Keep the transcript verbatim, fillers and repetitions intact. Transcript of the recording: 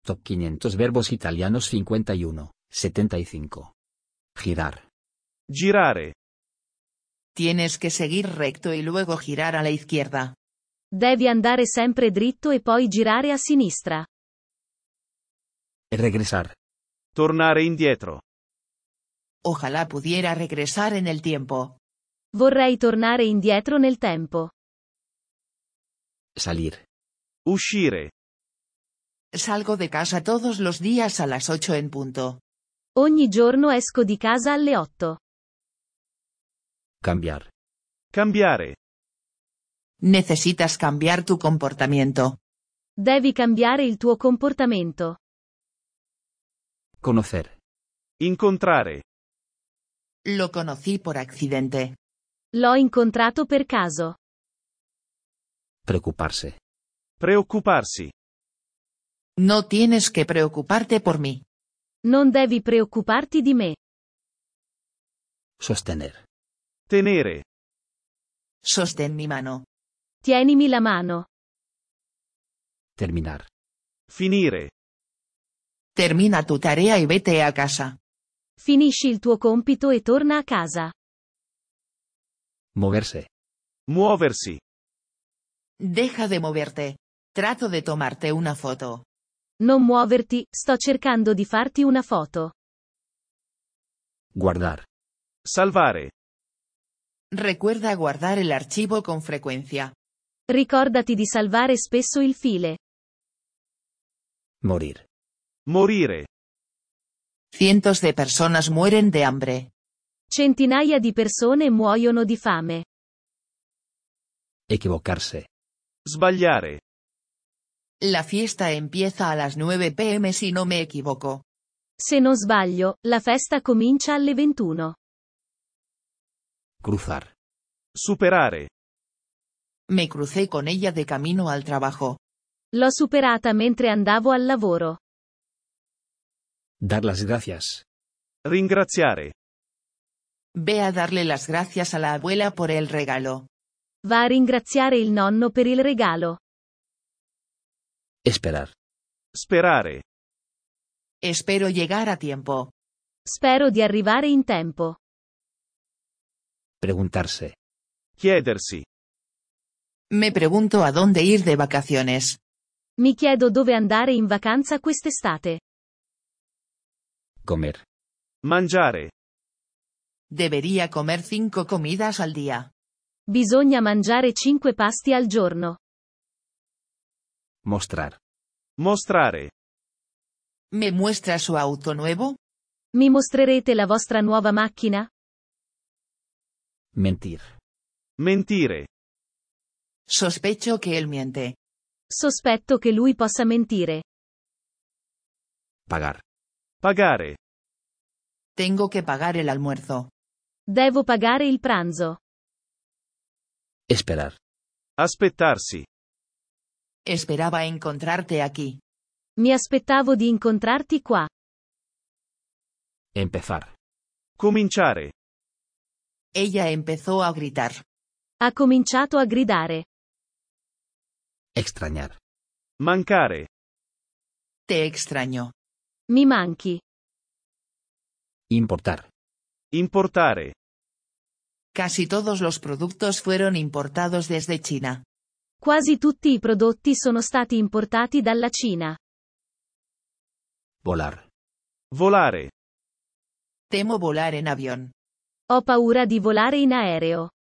Top quinientos verbos italianos cincuenta y uno, setenta y cinco. Girar. Girare. Tienes que seguir recto y luego girar a la izquierda. Devi andare sempre dritto e poi girare a sinistra. Regresar. Tornare indietro. Ojalá pudiera regresar en el tiempo. Vorrei tornare indietro nel tempo. Salir. Uscire. Salgo de casa todos los días a las ocho en punto. Ogni giorno esco di casa alle otto. Cambiar. Cambiare. Necesitas cambiar tu comportamiento. Devi cambiare il tuo comportamento. Conocer. Incontrare. Lo conocí por accidente. L'ho incontrato per caso. Preocuparse. Preoccuparsi. No tienes que preocuparte por mí. Non devi preoccuparti di me. Sostener. Tenere. Sostén mi mano. Tienimi la mano. Terminar. Finire. Termina tu tarea y vete a casa. Finisci il tuo compito e torna a casa. Moverse. Muoversi. Deja de moverte. Trato de tomarte una foto. Non muoverti, sto cercando di farti una foto. Guardar. Salvare. Recuerda guardar el archivo con frecuencia. Ricordati di salvare spesso il file. Morir. Morire. Cientos de personas mueren de hambre. Centinaia di persone muoiono di fame. Equivocarse. Sbagliare. La fiesta empieza a las nueve pe emme si no me equivoco. Se non sbaglio, la festa comincia alle ventuno. Cruzar. Superare. Me crucé con ella de camino al trabajo. L'ho superata mentre andavo al lavoro. Dar las gracias. Ringraziare. Ve a darle las gracias a la abuela por el regalo. Va a ringraziare il nonno per il regalo. Esperar. Sperare. Espero llegar a tiempo. Spero di arrivare in tempo. Preguntarse. Chiedersi. Me pregunto a dónde ir de vacaciones. Mi chiedo dove andare in vacanza quest'estate. Comer. Mangiare. Debería comer cinco comidas al día. Bisogna mangiare cinque pasti al giorno. Mostrar. Mostrare. ¿Me muestra su auto nuevo? Mi mostrerete la vostra nuova macchina? Mentir. Mentire. Sospecho que él miente. Sospetto che lui possa mentire. Pagar. Pagare. Tengo que pagar el almuerzo. Devo pagare il pranzo. Esperar. Aspettarsi. Esperaba encontrarte aquí. Mi aspettavo di incontrarti qua. Empezar. Cominciare. Ella empezó a gritar. Ha cominciato a gridare. Extrañar. Mancare. Te extraño. Mi manchi. Importar. Importare. Casi todos los productos fueron importados desde China. Quasi tutti i prodotti sono stati importati dalla Cina. Volar. Volare. Temo volar en avión. Ho paura di volare in aereo.